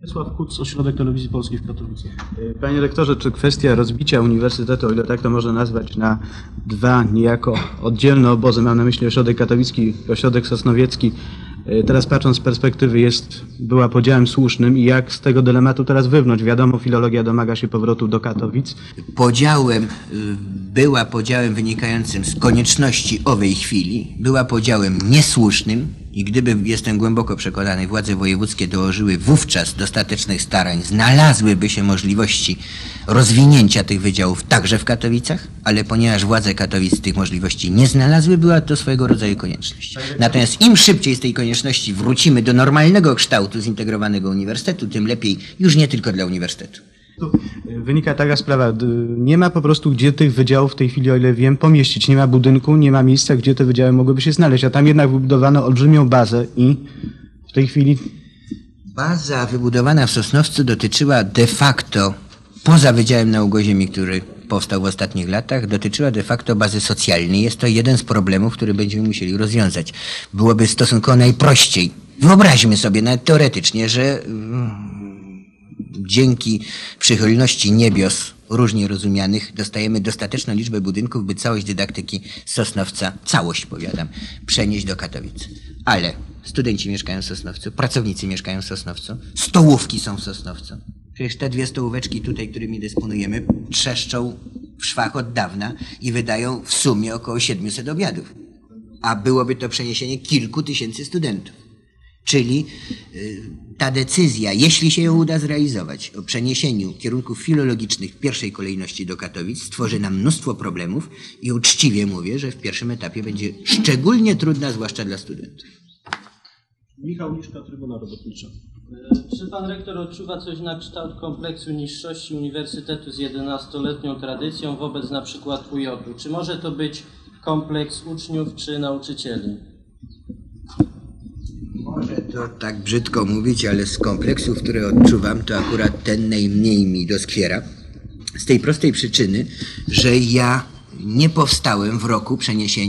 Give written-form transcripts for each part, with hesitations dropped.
Wiesław Kuc, Ośrodek Telewizji Polskiej w Katowicach. Panie rektorze, czy kwestia rozbicia uniwersytetu, o ile tak to można nazwać, na dwa niejako oddzielne obozy, mam na myśli ośrodek katowicki, ośrodek sosnowiecki, teraz patrząc z perspektywy była podziałem słusznym i jak z tego dylematu teraz wywnąć? Wiadomo, filologia domaga się powrotu do Katowic. Była podziałem wynikającym z konieczności owej chwili, była podziałem niesłusznym i gdyby, jestem głęboko przekonany, władze wojewódzkie dołożyły wówczas dostatecznych starań, znalazłyby się możliwości rozwinięcia tych wydziałów także w Katowicach, ale ponieważ władze Katowic tych możliwości nie znalazły, była to swojego rodzaju konieczność. Natomiast im szybciej z tej konieczności wrócimy do normalnego kształtu zintegrowanego uniwersytetu, tym lepiej już nie tylko dla uniwersytetu. Wynika taka sprawa, nie ma po prostu gdzie tych wydziałów w tej chwili, o ile wiem, pomieścić. Nie ma budynku, nie ma miejsca, gdzie te wydziały mogłyby się znaleźć, a tam jednak wybudowano olbrzymią bazę i w tej chwili... Baza wybudowana w Sosnowcu dotyczyła de facto, poza Wydziałem Nauk o Ziemi, który powstał w ostatnich latach, dotyczyła de facto bazy socjalnej. Jest to jeden z problemów, który będziemy musieli rozwiązać. Byłoby stosunkowo najprościej. Wyobraźmy sobie nawet teoretycznie, że dzięki przychylności niebios różnie rozumianych dostajemy dostateczną liczbę budynków, by całość dydaktyki Sosnowca, całość powiadam, przenieść do Katowic. Ale studenci mieszkają w Sosnowcu, pracownicy mieszkają w Sosnowcu, stołówki są w Sosnowcu. Przecież te dwie stołóweczki tutaj, którymi dysponujemy, trzeszczą w szwach od dawna i wydają w sumie około 700 obiadów. A byłoby to przeniesienie kilku tysięcy studentów. Czyli ta decyzja, jeśli się ją uda zrealizować, o przeniesieniu kierunków filologicznych w pierwszej kolejności do Katowic, stworzy nam mnóstwo problemów i uczciwie mówię, że w pierwszym etapie będzie szczególnie trudna, zwłaszcza dla studentów. Michał Liszka, Trybuna Robotnicza. Czy pan rektor odczuwa coś na kształt kompleksu niższości uniwersytetu z 11-letnią tradycją wobec na przykład UJ-u? Czy może to być kompleks uczniów czy nauczycieli? Może to tak brzydko mówić, ale z kompleksów, które odczuwam, to akurat ten najmniej mi doskwiera. Z tej prostej przyczyny, że ja nie powstałem w roku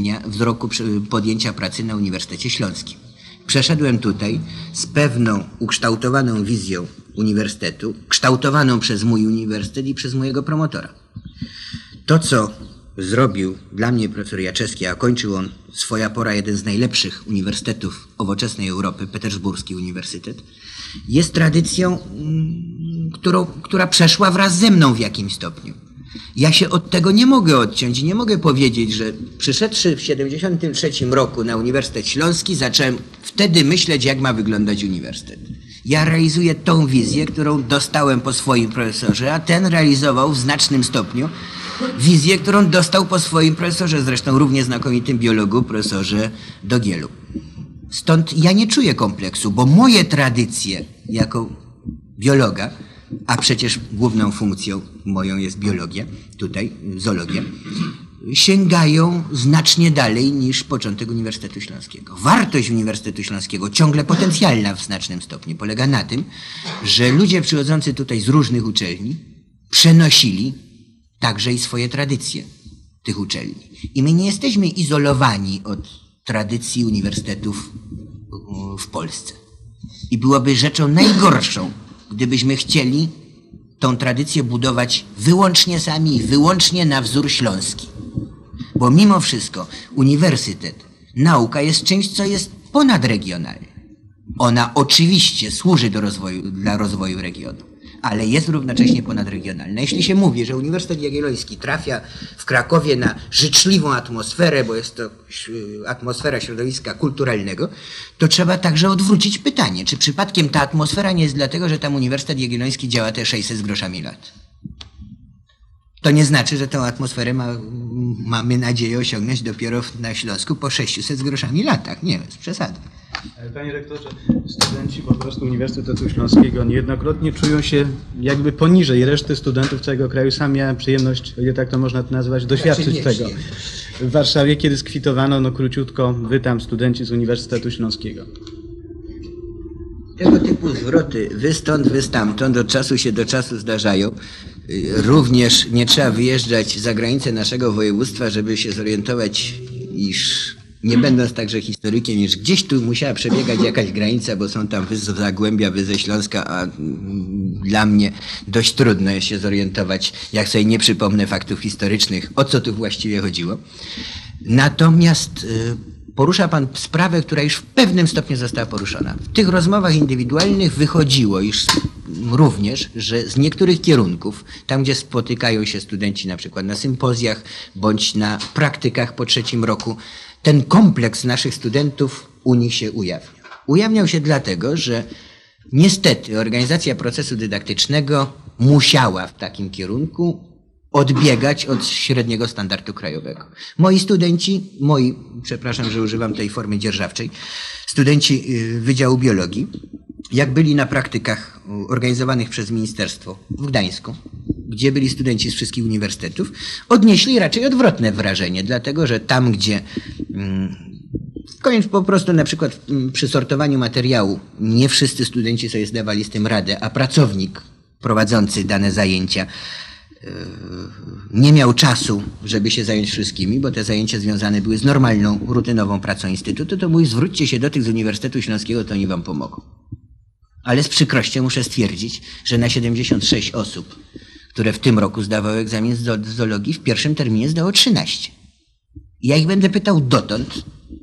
podjęcia pracy na Uniwersytecie Śląskim. Przeszedłem tutaj z pewną ukształtowaną wizją uniwersytetu, kształtowaną przez mój uniwersytet i przez mojego promotora. To, co zrobił dla mnie profesor Jaczewski, a kończył on swoja pora jeden z najlepszych uniwersytetów nowoczesnej Europy, Petersburski Uniwersytet, jest tradycją, która przeszła wraz ze mną w jakimś stopniu. Ja się od tego nie mogę odciąć i nie mogę powiedzieć, że przyszedłszy w 1973 roku na Uniwersytet Śląski, zacząłem wtedy myśleć, jak ma wyglądać uniwersytet. Ja realizuję tą wizję, którą dostałem po swoim profesorze, a ten realizował w znacznym stopniu wizję, którą dostał po swoim profesorze, zresztą równie znakomitym biologu, profesorze Dogielu. Stąd ja nie czuję kompleksu, bo moje tradycje jako biologa, a przecież główną funkcją moją jest biologia, tutaj zoologia, sięgają znacznie dalej niż początek Uniwersytetu Śląskiego. Wartość Uniwersytetu Śląskiego, ciągle potencjalna w znacznym stopniu, polega na tym, że ludzie przychodzący tutaj z różnych uczelni przenosili także i swoje tradycje tych uczelni. I my nie jesteśmy izolowani od tradycji uniwersytetów w Polsce. I byłoby rzeczą najgorszą, gdybyśmy chcieli tą tradycję budować wyłącznie sami i wyłącznie na wzór śląski. Bo mimo wszystko uniwersytet, nauka jest czymś, co jest ponadregionalne. Ona oczywiście służy dla rozwoju regionu, ale jest równocześnie ponadregionalna. Jeśli się mówi, że Uniwersytet Jagielloński trafia w Krakowie na życzliwą atmosferę, bo jest to atmosfera środowiska kulturalnego, to trzeba także odwrócić pytanie, czy przypadkiem ta atmosfera nie jest dlatego, że tam Uniwersytet Jagielloński działa te 600 z groszami lat. To nie znaczy, że tę atmosferę mamy nadzieję osiągnąć dopiero na Śląsku po 600 z groszami latach. Nie, bez przesady. Panie rektorze, studenci po prostu Uniwersytetu Śląskiego niejednokrotnie czują się jakby poniżej reszty studentów całego kraju. Sam miałem przyjemność, o ile tak to można nazwać, doświadczyć tego. W Warszawie, kiedy skwitowano, króciutko, wy tam studenci z Uniwersytetu Śląskiego. Tego typu zwroty, wy stąd, wy stamtąd, od czasu się do czasu zdarzają. Również nie trzeba wyjeżdżać za granicę naszego województwa, żeby się zorientować, iż nie będąc także historykiem, już gdzieś tu musiała przebiegać jakaś granica, bo są tam z Zagłębia, wy ze Śląska, a dla mnie dość trudno jest się zorientować, jak sobie nie przypomnę faktów historycznych, o co tu właściwie chodziło. Natomiast porusza pan sprawę, która już w pewnym stopniu została poruszona. W tych rozmowach indywidualnych wychodziło już również, że z niektórych kierunków, tam gdzie spotykają się studenci na przykład na sympozjach bądź na praktykach po 3. roku, ten kompleks naszych studentów u nich się ujawniał. Ujawniał się dlatego, że niestety organizacja procesu dydaktycznego musiała w takim kierunku odbiegać od średniego standardu krajowego. Moi studenci, przepraszam, że używam tej formy dzierżawczej, studenci Wydziału Biologii, jak byli na praktykach organizowanych przez ministerstwo w Gdańsku, gdzie byli studenci z wszystkich uniwersytetów, odnieśli raczej odwrotne wrażenie, dlatego że tam, gdzie po prostu na przykład przy sortowaniu materiału nie wszyscy studenci sobie zdawali z tym radę, a pracownik prowadzący dane zajęcia nie miał czasu, żeby się zająć wszystkimi, bo te zajęcia związane były z normalną, rutynową pracą instytutu, to mówi, zwróćcie się do tych z Uniwersytetu Śląskiego, to oni wam pomogą. Ale z przykrością muszę stwierdzić, że na 76 osób, które w tym roku zdawały egzamin z zoologii, w pierwszym terminie zdało 13. I ja ich będę pytał dotąd,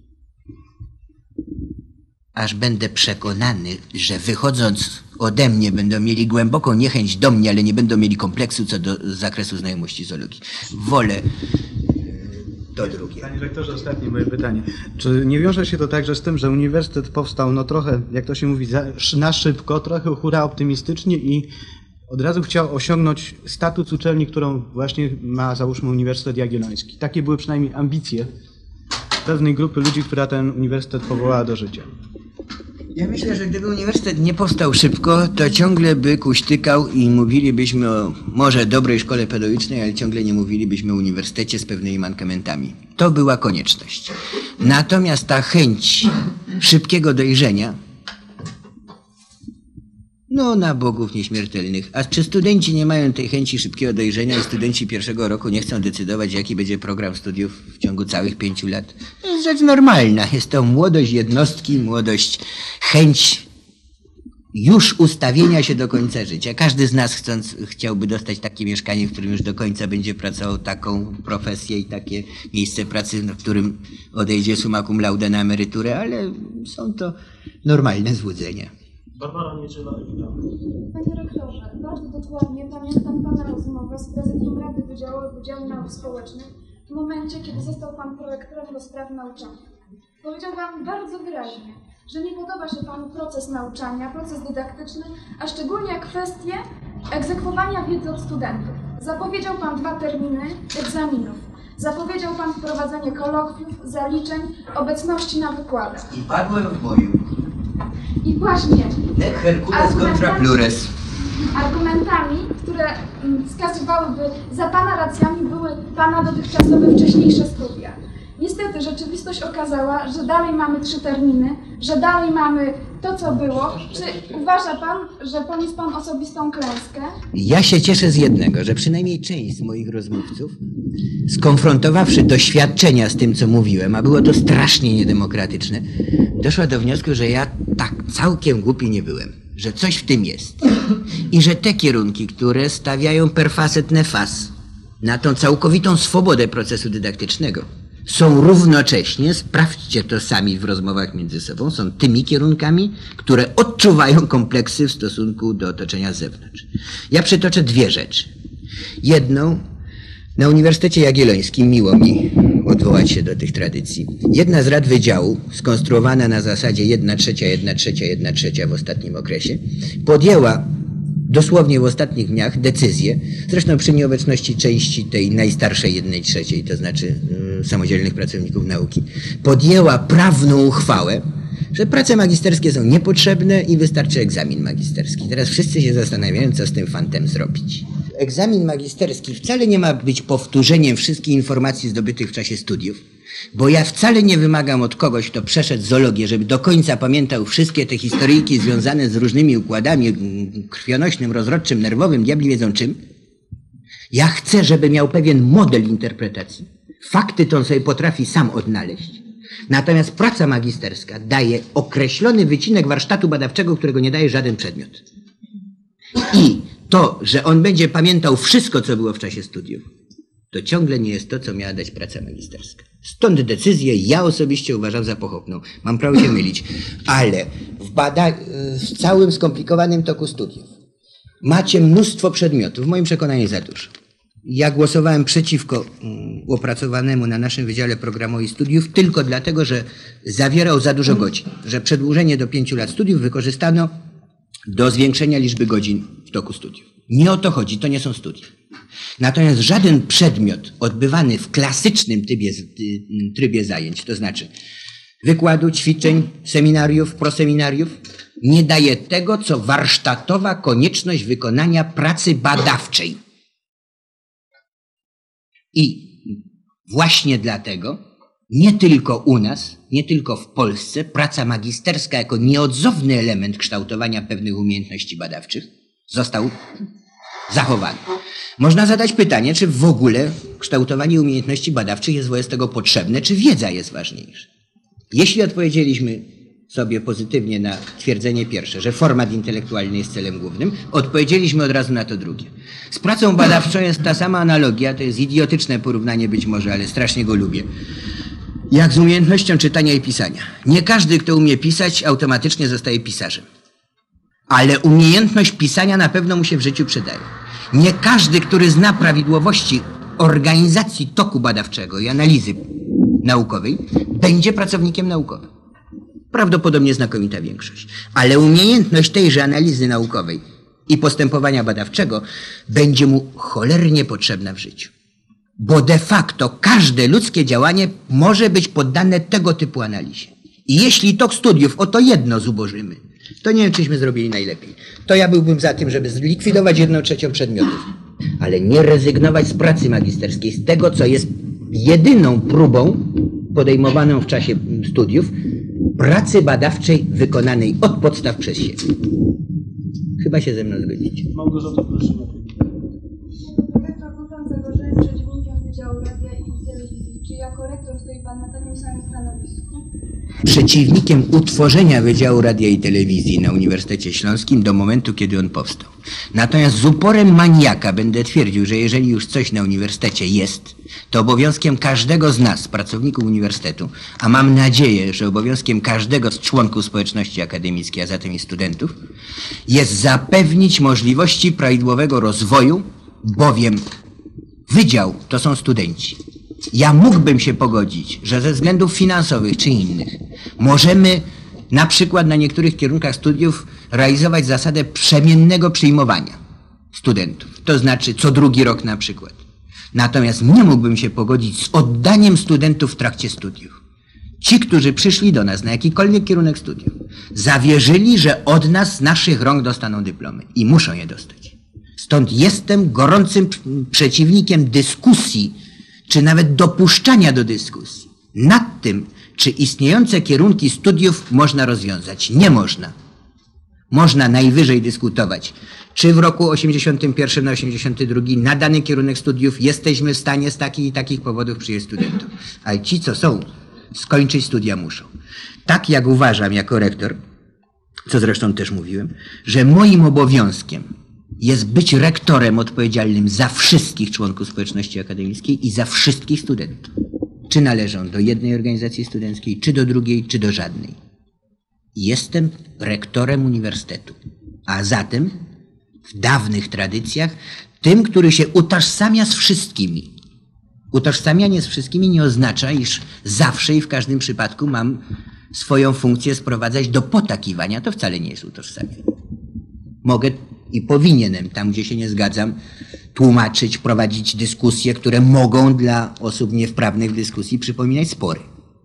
aż będę przekonany, że wychodząc ode mnie będą mieli głęboką niechęć do mnie, ale nie będą mieli kompleksu co do zakresu znajomości zoologii. Wolę to drugie. Panie rektorze, ostatnie moje pytanie. Czy nie wiąże się to także z tym, że uniwersytet powstał no trochę, jak to się mówi, na szybko, trochę hura optymistycznie i od razu chciał osiągnąć status uczelni, którą właśnie ma, załóżmy, Uniwersytet Jagielloński. Takie były przynajmniej ambicje pewnej grupy ludzi, która ten uniwersytet powołała do życia. Ja myślę, że gdyby uniwersytet nie powstał szybko, to ciągle by kuśtykał i mówilibyśmy o może dobrej szkole pedagogicznej, ale ciągle nie mówilibyśmy o uniwersytecie z pewnymi mankamentami. To była konieczność. Natomiast ta chęć szybkiego dojrzenia, no na bogów nieśmiertelnych. A czy studenci nie mają tej chęci szybkiego dojrzenia i studenci 1. roku nie chcą decydować, jaki będzie program studiów w ciągu całych 5 lat? To jest rzecz normalna. Jest to młodość jednostki, młodość, chęć już ustawienia się do końca życia. Każdy z nas chciałby dostać takie mieszkanie, w którym już do końca będzie pracował, taką profesję i takie miejsce pracy, w którym odejdzie summa cum laude na emeryturę, ale są to normalne złudzenia. Barbara Niedziela, witam. Panie rektorze, bardzo dokładnie pamiętam Pana rozmowę z prezydium Rady Wydziału Nauk Społecznych w momencie, kiedy został Pan prorektorem do spraw nauczania. Powiedział Pan bardzo wyraźnie, że nie podoba się Panu proces nauczania, proces dydaktyczny, a szczególnie kwestie egzekwowania wiedzy od studentów. Zapowiedział Pan 2 terminy egzaminów. Zapowiedział Pan wprowadzenie kolokwiów, zaliczeń, obecności na wykładach. I padłem w boju. I właśnie Nec Hercules contra plures. argumentami, które wskazywałyby za Pana racjami, były Pana dotychczasowe wcześniejsze studia. Niestety rzeczywistość okazała, że dalej mamy 3 terminy, że dalej mamy to, co było. Czy uważa Pan, że poniósł Pan osobistą klęskę? Ja się cieszę z jednego, że przynajmniej część z moich rozmówców, skonfrontowawszy doświadczenia z tym, co mówiłem, a było to strasznie niedemokratyczne, doszła do wniosku, że ja tak całkiem głupi nie byłem, że coś w tym jest. I że te kierunki, które stawiają per facet nefas na tą całkowitą swobodę procesu dydaktycznego, są równocześnie, sprawdźcie to sami w rozmowach między sobą, są tymi kierunkami, które odczuwają kompleksy w stosunku do otoczenia z zewnątrz. Ja przytoczę 2 rzeczy. Jedną, na Uniwersytecie Jagiellońskim, miło mi odwołać się do tych tradycji, jedna z rad wydziału, skonstruowana na zasadzie 1/3, 1/3, 1/3 w ostatnim okresie, podjęła dosłownie w ostatnich dniach decyzję, zresztą przy nieobecności części tej najstarszej 1/3, to znaczy samodzielnych pracowników nauki, podjęła prawną uchwałę, że prace magisterskie są niepotrzebne i wystarczy egzamin magisterski. Teraz wszyscy się zastanawiają, co z tym fantem zrobić. Egzamin magisterski wcale nie ma być powtórzeniem wszystkich informacji zdobytych w czasie studiów, bo ja wcale nie wymagam od kogoś, kto przeszedł zoologię, żeby do końca pamiętał wszystkie te historyjki związane z różnymi układami krwionośnym, rozrodczym, nerwowym, diabli wiedzą czym. Ja chcę, żeby miał pewien model interpretacji. Fakty to on sobie potrafi sam odnaleźć. Natomiast praca magisterska daje określony wycinek warsztatu badawczego, którego nie daje żaden przedmiot. I to, że on będzie pamiętał wszystko, co było w czasie studiów, to ciągle nie jest to, co miała dać praca magisterska. Stąd decyzję ja osobiście uważam za pochopną. Mam prawo się mylić, ale w całym skomplikowanym toku studiów macie mnóstwo przedmiotów, w moim przekonaniu za dużo. Ja głosowałem przeciwko opracowanemu na naszym Wydziale Programowi Studiów tylko dlatego, że zawierał za dużo godzin, że przedłużenie do 5 lat studiów wykorzystano do zwiększenia liczby godzin w toku studiów. Nie o to chodzi, to nie są studia. Natomiast żaden przedmiot odbywany w klasycznym trybie zajęć, to znaczy wykładu, ćwiczeń, seminariów, proseminariów, nie daje tego, co warsztatowa konieczność wykonania pracy badawczej. I właśnie dlatego nie tylko u nas, nie tylko w Polsce praca magisterska jako nieodzowny element kształtowania pewnych umiejętności badawczych został zachowany. Można zadać pytanie, czy w ogóle kształtowanie umiejętności badawczych jest wobec tego potrzebne, czy wiedza jest ważniejsza. Jeśli odpowiedzieliśmy sobie pozytywnie na twierdzenie pierwsze, że format intelektualny jest celem głównym, odpowiedzieliśmy od razu na to drugie. Z pracą badawczą jest ta sama analogia, to jest idiotyczne porównanie być może, ale strasznie go lubię, jak z umiejętnością czytania i pisania. Nie każdy, kto umie pisać, automatycznie zostaje pisarzem. Ale umiejętność pisania na pewno mu się w życiu przydaje. Nie każdy, który zna prawidłowości organizacji toku badawczego i analizy naukowej, będzie pracownikiem naukowym. Prawdopodobnie znakomita większość. Ale umiejętność tejże analizy naukowej i postępowania badawczego będzie mu cholernie potrzebna w życiu. Bo de facto każde ludzkie działanie może być poddane tego typu analizie. I jeśli tok studiów o to jedno zubożymy, to nie wiem, czyśmy zrobili najlepiej. To ja byłbym za tym, żeby zlikwidować 1/3 przedmiotów, ale nie rezygnować z pracy magisterskiej, z tego, co jest jedyną próbą podejmowaną w czasie studiów, pracy badawczej wykonanej od podstaw przez siebie. Chyba się ze mną zgodzicie. Małgorzata, proszę. Rektor, był pan zagrożeniem przeciwnikiem Wydziału Radia i Telewizji. Czy jako rektor stoi pan na takim samym stanowisku? Przeciwnikiem utworzenia Wydziału Radia i Telewizji na Uniwersytecie Śląskim do momentu, kiedy on powstał. Natomiast z uporem maniaka będę twierdził, że jeżeli już coś na uniwersytecie jest, to obowiązkiem każdego z nas, pracowników uniwersytetu, a mam nadzieję, że obowiązkiem każdego z członków społeczności akademickiej, a zatem i studentów, jest zapewnić możliwości prawidłowego rozwoju, bowiem wydział to są studenci. Ja mógłbym się pogodzić, że ze względów finansowych czy innych możemy na przykład na niektórych kierunkach studiów realizować zasadę przemiennego przyjmowania studentów. To znaczy co drugi rok na przykład. Natomiast nie mógłbym się pogodzić z oddaniem studentów w trakcie studiów. Ci, którzy przyszli do nas na jakikolwiek kierunek studiów, zawierzyli, że od nas z naszych rąk dostaną dyplomy i muszą je dostać. Stąd jestem gorącym przeciwnikiem dyskusji, czy nawet dopuszczania do dyskusji nad tym, czy istniejące kierunki studiów można rozwiązać. Nie można. Można najwyżej dyskutować, czy w roku 81 na 82 na dany kierunek studiów jesteśmy w stanie z takich i takich powodów przyjąć studentów. Ale ci, co są, skończyć studia muszą. Tak jak uważam jako rektor, co zresztą też mówiłem, że moim obowiązkiem jest być rektorem odpowiedzialnym za wszystkich członków społeczności akademickiej i za wszystkich studentów. Czy należą do jednej organizacji studenckiej, czy do drugiej, czy do żadnej. Jestem rektorem uniwersytetu, a zatem w dawnych tradycjach tym, który się utożsamia z wszystkimi. Utożsamianie z wszystkimi nie oznacza, iż zawsze i w każdym przypadku mam swoją funkcję sprowadzać do potakiwania. To wcale nie jest utożsamianie. Mogę i powinienem, tam gdzie się nie zgadzam, tłumaczyć, prowadzić dyskusje, które mogą dla osób niewprawnych w dyskusji przypominać spory.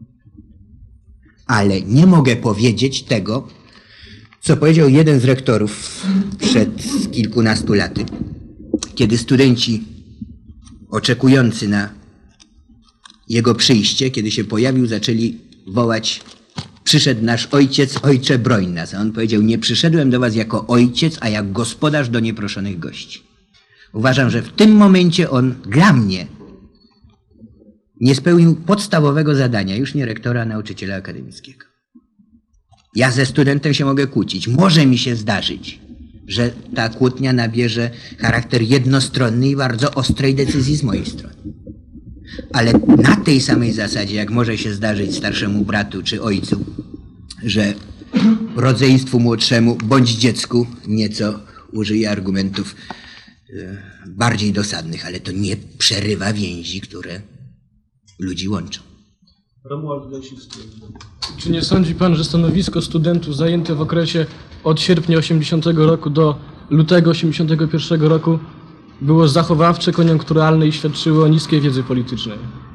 Ale nie mogę powiedzieć tego, co powiedział jeden z rektorów przed kilkunastu laty, kiedy studenci oczekujący na jego przyjście, kiedy się pojawił, zaczęli wołać: przyszedł nasz ojciec, ojcze broń nas. A on powiedział: nie przyszedłem do was jako ojciec, a jak gospodarz do nieproszonych gości. Uważam, że w tym momencie on dla mnie nie spełnił podstawowego zadania, już nie rektora, a nauczyciela akademickiego. Ja ze studentem się mogę kłócić. Może mi się zdarzyć, że ta kłótnia nabierze charakter jednostronny i bardzo ostrej decyzji z mojej strony. Ale na tej samej zasadzie, jak może się zdarzyć starszemu bratu czy ojcu, że rodzeństwu młodszemu bądź dziecku nieco użyje argumentów bardziej dosadnych, ale to nie przerywa więzi, które ludzi łączą. Romuald Gajsiwski. Czy nie sądzi pan, że stanowisko studentów zajęte w okresie od sierpnia 80 roku do lutego 81 roku było zachowawcze, koniunkturalne i świadczyło o niskiej wiedzy politycznej?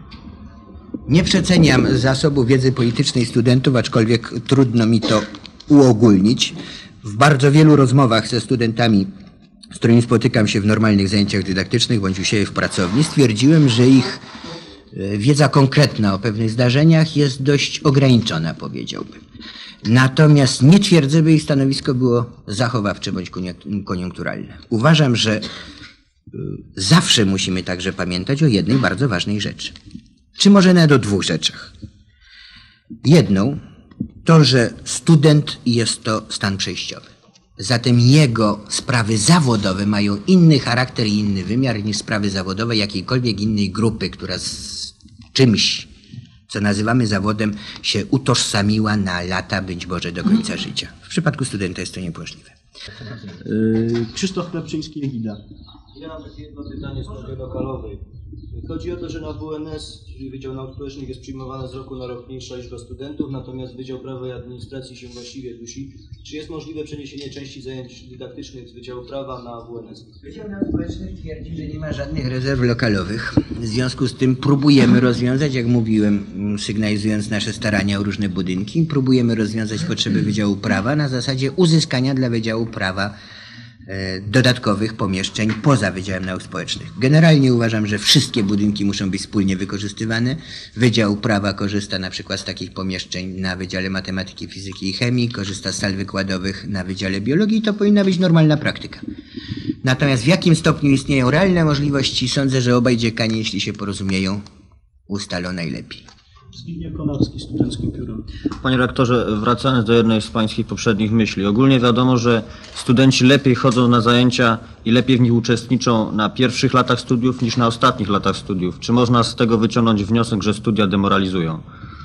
Nie przeceniam zasobu wiedzy politycznej studentów, aczkolwiek trudno mi to uogólnić. W bardzo wielu rozmowach ze studentami, z którymi spotykam się w normalnych zajęciach dydaktycznych bądź u siebie w pracowni, stwierdziłem, że ich wiedza konkretna o pewnych zdarzeniach jest dość ograniczona, powiedziałbym. Natomiast nie twierdzę, by ich stanowisko było zachowawcze bądź koniunkturalne. Uważam, że zawsze musimy także pamiętać o jednej bardzo ważnej rzeczy. Czy może nawet o dwóch rzeczach. Jedną to, że student jest to stan przejściowy. Zatem jego sprawy zawodowe mają inny charakter i inny wymiar niż sprawy zawodowe jakiejkolwiek innej grupy, która z czymś, co nazywamy zawodem, się utożsamiła na lata, być może do końca życia. W przypadku studenta jest to niemożliwe. Krzysztof Klepczyński, Egida. Ja mam takie jedno pytanie z sprawy lokalowej. Chodzi o to, że na WNS, czyli Wydział Nauk Społecznych, jest przyjmowana z roku na rok mniejsza liczba studentów, natomiast Wydział Prawa i Administracji się właściwie dusi. Czy jest możliwe przeniesienie części zajęć dydaktycznych z Wydziału Prawa na WNS? Wydział Nauk Społecznych twierdzi, że nie ma żadnych rezerw lokalowych. W związku z tym próbujemy rozwiązać, jak mówiłem, sygnalizując nasze starania o różne budynki, próbujemy rozwiązać potrzeby Wydziału Prawa na zasadzie uzyskania dla Wydziału Prawa dodatkowych pomieszczeń poza Wydziałem Nauk Społecznych. Generalnie uważam, że wszystkie budynki muszą być wspólnie wykorzystywane. Wydział Prawa korzysta na przykład z takich pomieszczeń na Wydziale Matematyki, Fizyki i Chemii, korzysta z sal wykładowych na Wydziale Biologii i to powinna być normalna praktyka. Natomiast w jakim stopniu istnieją realne możliwości, sądzę, że obaj dziekani, jeśli się porozumieją, ustalą najlepiej. Zbigniew Konarski, Studenckim Piórem. Panie rektorze, wracając do jednej z pańskich poprzednich myśli. Ogólnie wiadomo, że studenci lepiej chodzą na zajęcia i lepiej w nich uczestniczą na pierwszych latach studiów niż na ostatnich latach studiów. Czy można z tego wyciągnąć wniosek, że studia demoralizują?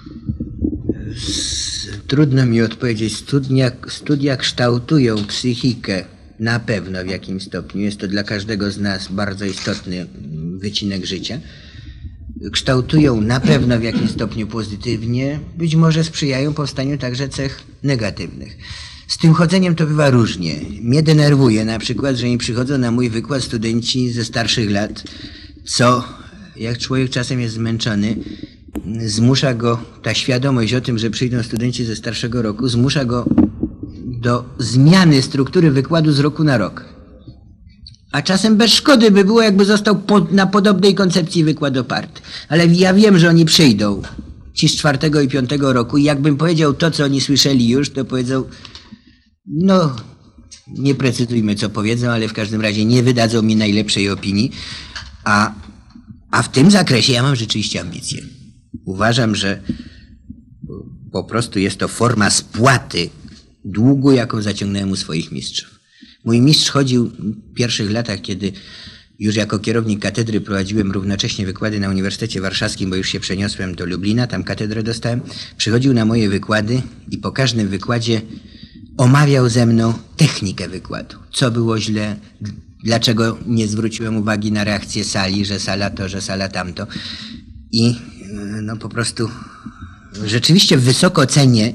Trudno mi odpowiedzieć. Studia kształtują psychikę na pewno w jakimś stopniu. Jest to dla każdego z nas bardzo istotny wycinek życia. Kształtują na pewno w jakimś stopniu pozytywnie, być może sprzyjają powstaniu także cech negatywnych. Z tym chodzeniem to bywa różnie. Mnie denerwuje na przykład, że nie przychodzą na mój wykład studenci ze starszych lat, co, jak człowiek czasem jest zmęczony, zmusza go, ta świadomość o tym, że przyjdą studenci ze starszego roku, zmusza go do zmiany struktury wykładu z roku na rok. A czasem bez szkody by było, jakby został na podobnej koncepcji wykład oparty. Ale ja wiem, że oni przyjdą, ci z 4. i 5. roku i jakbym powiedział to, co oni słyszeli już, to powiedzą, no nie precyzujmy, co powiedzą, ale w każdym razie nie wydadzą mi najlepszej opinii. A w tym zakresie ja mam rzeczywiście ambicje. Uważam, że po prostu jest to forma spłaty długu, jaką zaciągnąłem u swoich mistrzów. Mój mistrz chodził w pierwszych latach, kiedy już jako kierownik katedry prowadziłem równocześnie wykłady na Uniwersytecie Warszawskim, bo już się przeniosłem do Lublina, tam katedrę dostałem. Przychodził na moje wykłady i po każdym wykładzie omawiał ze mną technikę wykładu. Co było źle, dlaczego nie zwróciłem uwagi na reakcję sali, że sala to, że sala tamto. I no po prostu rzeczywiście wysoko cenię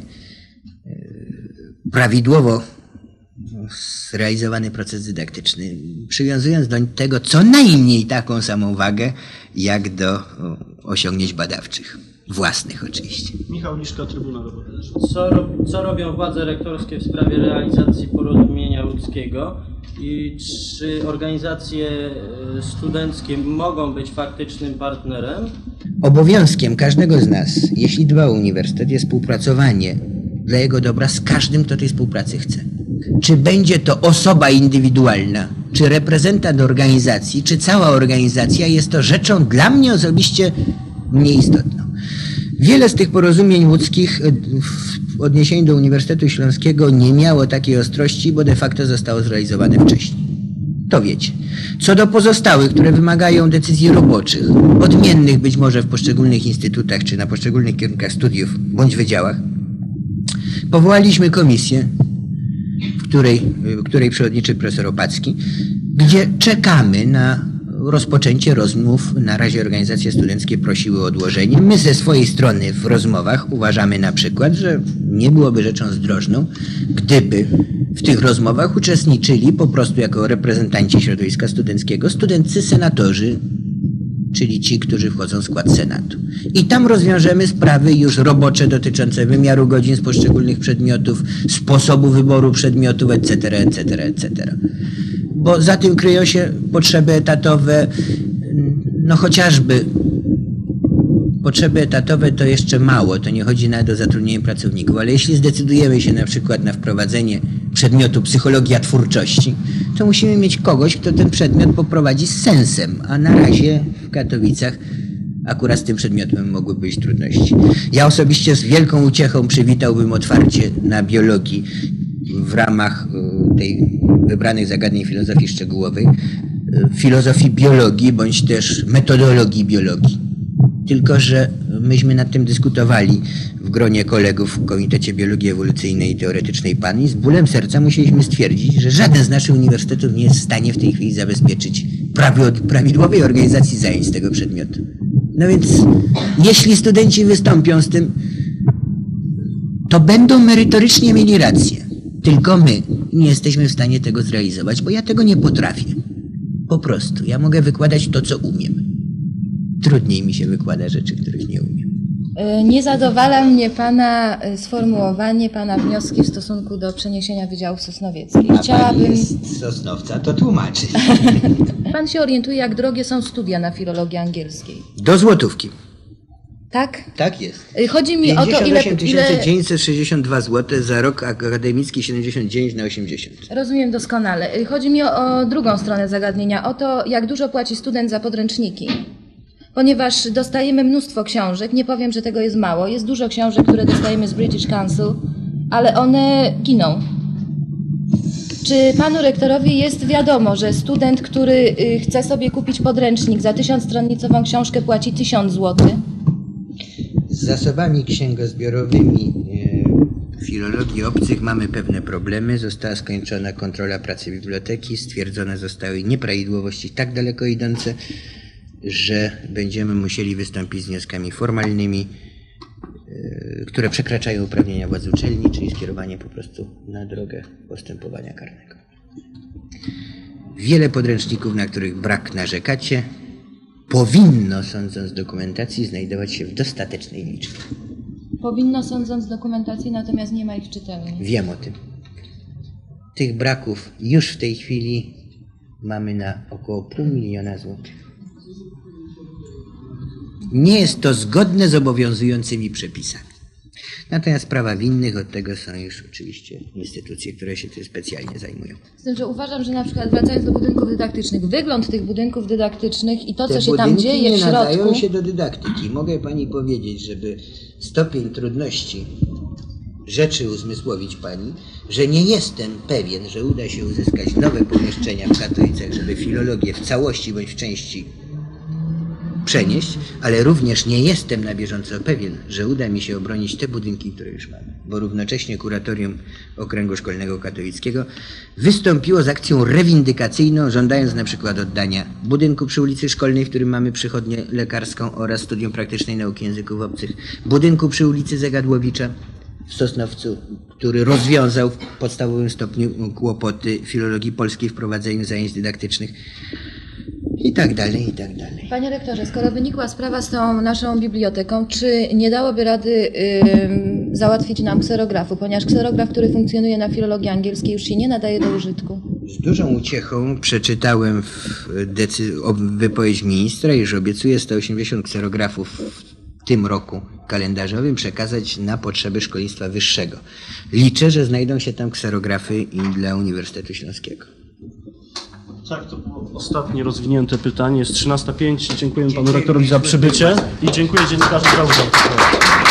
prawidłowo zrealizowany proces dydaktyczny, przywiązując do tego co najmniej taką samą wagę, jak do osiągnięć badawczych. Własnych oczywiście. Michał Liszka, Trybuna Robotnicza. Co robią władze rektorskie w sprawie realizacji porozumienia łódzkiego i czy organizacje studenckie mogą być faktycznym partnerem? Obowiązkiem każdego z nas, jeśli dba o uniwersytet, jest współpracowanie dla jego dobra z każdym, kto tej współpracy chce. Czy będzie to osoba indywidualna, czy reprezentant organizacji, czy cała organizacja, jest to rzeczą dla mnie osobiście nieistotną. Wiele z tych porozumień łódzkich w odniesieniu do Uniwersytetu Śląskiego nie miało takiej ostrości, bo de facto zostało zrealizowane wcześniej. To wiecie. Co do pozostałych, które wymagają decyzji roboczych, odmiennych być może w poszczególnych instytutach czy na poszczególnych kierunkach studiów bądź wydziałach, powołaliśmy komisję, w której przewodniczy profesor Opacki, gdzie czekamy na rozpoczęcie rozmów. Na razie organizacje studenckie prosiły o odłożenie. My ze swojej strony w rozmowach uważamy na przykład, że nie byłoby rzeczą zdrożną, gdyby w tych rozmowach uczestniczyli po prostu jako reprezentanci środowiska studenckiego studenccy senatorzy, czyli ci, którzy wchodzą w skład Senatu. I tam rozwiążemy sprawy już robocze dotyczące wymiaru godzin z poszczególnych przedmiotów, sposobu wyboru przedmiotów, etc., etc., etc. Bo za tym kryją się potrzeby etatowe, no chociażby potrzeby etatowe to jeszcze mało, to nie chodzi nawet o zatrudnienie pracowników, ale jeśli zdecydujemy się na przykład na wprowadzenie przedmiotu psychologia twórczości, to musimy mieć kogoś, kto ten przedmiot poprowadzi z sensem, a na razie w Katowicach akurat z tym przedmiotem mogły być trudności. Ja osobiście z wielką uciechą przywitałbym otwarcie na biologii w ramach tej wybranych zagadnień filozofii szczegółowej, filozofii biologii bądź też metodologii biologii. Tylko że myśmy nad tym dyskutowali w gronie kolegów w Komitecie Biologii Ewolucyjnej i Teoretycznej PAN i z bólem serca musieliśmy stwierdzić, że żaden z naszych uniwersytetów nie jest w stanie w tej chwili zabezpieczyć prawidłowej organizacji zajęć z tego przedmiotu. No więc jeśli studenci wystąpią z tym, to będą merytorycznie mieli rację. Tylko my nie jesteśmy w stanie tego zrealizować, bo ja tego nie potrafię. Po prostu. Ja mogę wykładać to, co umiem. Trudniej mi się wykłada rzeczy, których nie umiem. Nie zadowala mnie Pana sformułowanie, Pana wnioski w stosunku do przeniesienia Wydziału Sosnowieckiej. Pani jest z Sosnowca, to tłumaczy. Pan się orientuje, jak drogie są studia na filologii angielskiej. Do złotówki. Tak? Tak jest. Chodzi mi o to, ile... 962 zł za rok akademicki, 79 na 80. Rozumiem doskonale. Chodzi mi o drugą stronę zagadnienia, o to, jak dużo płaci student za podręczniki. Ponieważ dostajemy mnóstwo książek, nie powiem, że tego jest mało, jest dużo książek, które dostajemy z British Council, ale one giną. Czy panu rektorowi jest wiadomo, że student, który chce sobie kupić podręcznik za 1000-stronnicową książkę, płaci 1000 zł? Z zasobami księgozbiorowymi filologii obcych mamy pewne problemy. Została skończona kontrola pracy biblioteki, stwierdzone zostały nieprawidłowości tak daleko idące, że będziemy musieli wystąpić z wnioskami formalnymi, które przekraczają uprawnienia władz uczelni, czyli skierowanie po prostu na drogę postępowania karnego. Wiele podręczników, na których brak narzekacie, powinno, sądząc z dokumentacji, znajdować się w dostatecznej liczbie. Powinno, sądząc z dokumentacji, natomiast nie ma ich w czytelni. Wiem o tym. Tych braków już w tej chwili mamy na około 500 000 złotych. Nie jest to zgodne z obowiązującymi przepisami. Natomiast prawa winnych od tego są już oczywiście instytucje, które się tym specjalnie zajmują. Z tym, że uważam, że na przykład wracając do budynków dydaktycznych, wygląd tych budynków dydaktycznych i to, co się tam dzieje w środku... Te budynki nie nadają się do dydaktyki. Mogę pani powiedzieć, żeby stopień trudności rzeczy uzmysłowić pani, że nie jestem pewien, że uda się uzyskać nowe pomieszczenia w Katowicach, żeby filologię w całości bądź w części przenieść, ale również nie jestem na bieżąco pewien, że uda mi się obronić te budynki, które już mamy. Bo równocześnie Kuratorium Okręgu Szkolnego Katowickiego wystąpiło z akcją rewindykacyjną, żądając na przykład oddania budynku przy ulicy Szkolnej, w którym mamy przychodnię lekarską oraz Studium Praktycznej Nauki Języków Obcych, budynku przy ulicy Zegadłowicza w Sosnowcu, który rozwiązał w podstawowym stopniu kłopoty filologii polskiej w prowadzeniu zajęć dydaktycznych. I tak dalej, i tak dalej. Panie rektorze, skoro wynikła sprawa z tą naszą biblioteką, czy nie dałoby rady załatwić nam kserografu, ponieważ kserograf, który funkcjonuje na filologii angielskiej, już się nie nadaje do użytku? Z dużą uciechą przeczytałem wypowiedź ministra, iż obiecuje 180 kserografów w tym roku kalendarzowym przekazać na potrzeby szkolnictwa wyższego. Liczę, że znajdą się tam kserografy i dla Uniwersytetu Śląskiego. Tak, to było ostatnie rozwinięte pytanie. Jest 13:05. Dziękuję panu rektorowi za przybycie i dziękuję dziennikarzom za udział.